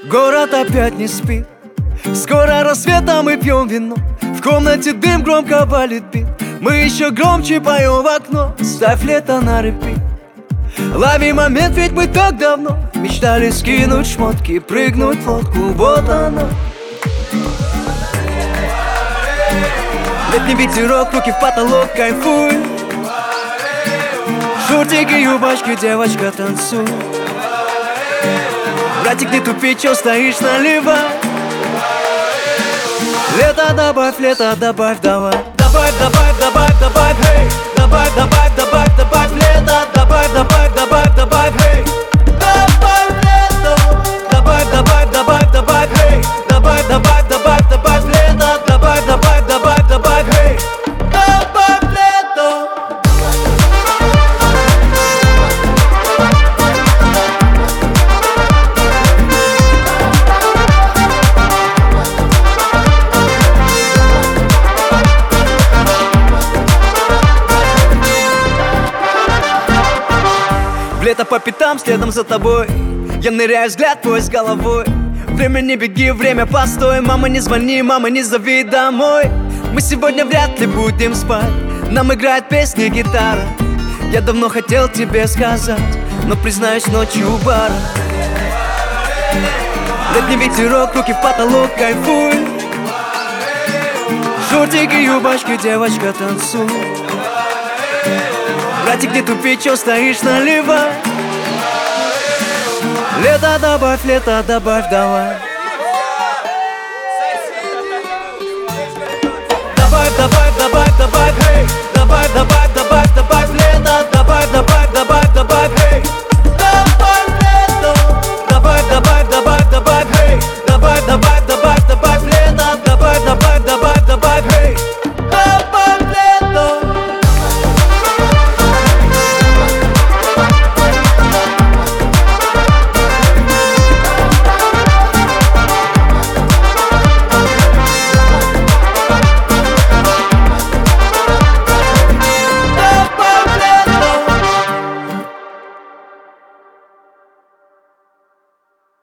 Город опять не спит. Скоро рассвет, а мы пьем вино. В комнате дым, громко валит бит. Мы еще громче поем в окно. Ставь лето на репит. Лови момент, ведь мы так давно мечтали скинуть шмотки, прыгнуть в лодку, вот оно. Летний ветерок, руки в потолок, кайфуй. Шортики, юбочки, девочка, танцуй. Братик, не тупи, чё стоишь, наливай. Лето добавь, давай. Добавь, добавь, добавь, добавь, эй. Добавь, добавь, добавь, добавь, лето. Добавь, добавь, добавь, добавь, эй. Добавь лето. Добавь, добавь, добавь, добавь, эй. Добавь, добавь, добавь, добавь, лето. Добавь, добавь, добавь, добавь, эй. Добавь лето. Лето по пятам, следом за тобой. Я ныряю, взгляд твой с головой. Время не беги, время постой. Мама, не звони, мама, не зови домой. Мы сегодня вряд ли будем спать. Нам играет песня гитара. Я давно хотел тебе сказать, но признаюсь, ночью у бара. Летний ветерок, руки в потолок, кайфуй. Шортики, юбочки, девочка, танцуй. Братик, не тупи, чё стоишь, наливай. Лето добавь, давай. Добавь, добавь, добавь, добавь, эй.